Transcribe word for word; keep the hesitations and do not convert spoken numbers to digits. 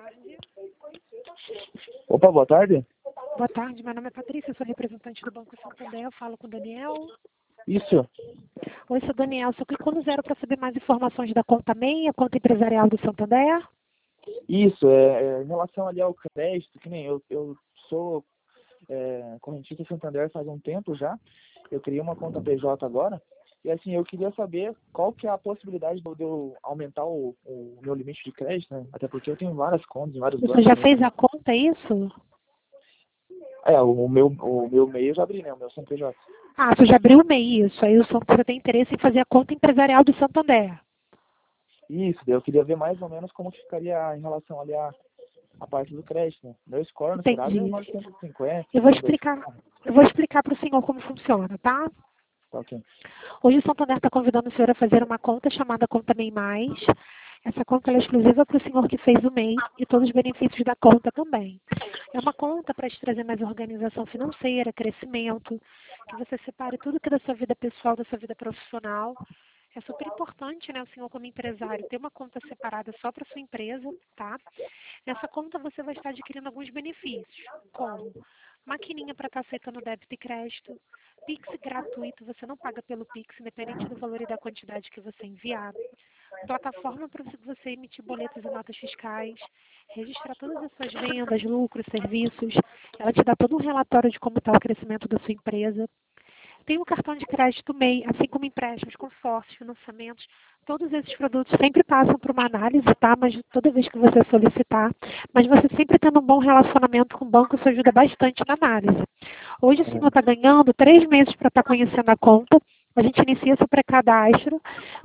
tarde. Opa, boa tarde. Boa tarde, meu nome é Patrícia, eu sou representante do Banco Santander, eu falo com o Daniel. Isso, Oi, seu Daniel, você clicou no zero para saber mais informações da conta M E I, a conta empresarial do Santander? isso, é, é, em relação ali ao crédito, que nem eu, eu sou é, correntista Santander faz um tempo já, eu criei uma conta P J agora, e assim, eu queria saber qual que é a possibilidade de eu aumentar o, o meu limite de crédito, né? Até porque eu tenho várias contas em vários Você bancos. já Né? fez a conta, é isso? É, o, o meu, o meu meio eu já abri, né? O meu C N P J. Ah, você já abriu o M E I, isso, aí o San- você tem interesse em fazer a conta empresarial do Santander. Isso, daí eu queria ver mais ou menos como que ficaria em relação ali à, à parte do crédito, né? Meu score no Serasa é Entendi. novecentos e cinquenta, Eu vou dois. explicar, eu vou explicar para o senhor como funciona, tá? Tá ok. Hoje o Santander está convidando o senhor a fazer uma conta chamada Conta M E I Mais. Essa conta ela é exclusiva para o senhor que fez o M E I e todos os benefícios da conta também. É uma conta para te trazer mais organização financeira, crescimento, que você separe tudo que é da sua vida pessoal, da sua vida profissional. É super importante, né, o senhor como empresário ter uma conta separada só para sua empresa, tá? Nessa conta você vai estar adquirindo alguns benefícios, como maquininha para estar aceitando débito e crédito, Pix gratuito, você não paga pelo Pix, independente do valor e da quantidade que você enviar. Plataforma para você emitir boletos e notas fiscais, registrar todas as suas vendas, lucros, serviços. Ela te dá todo um relatório de como está o crescimento da sua empresa. Tem o cartão de crédito M E I, assim como empréstimos, consórcios, financiamentos. Todos esses produtos sempre passam por uma análise, tá? Mas toda vez que você solicitar. Mas você sempre tendo um bom relacionamento com o banco, isso ajuda bastante na análise. Hoje o senhor está ganhando três meses para estar conhecendo a conta. A gente inicia seu pré-cadastro.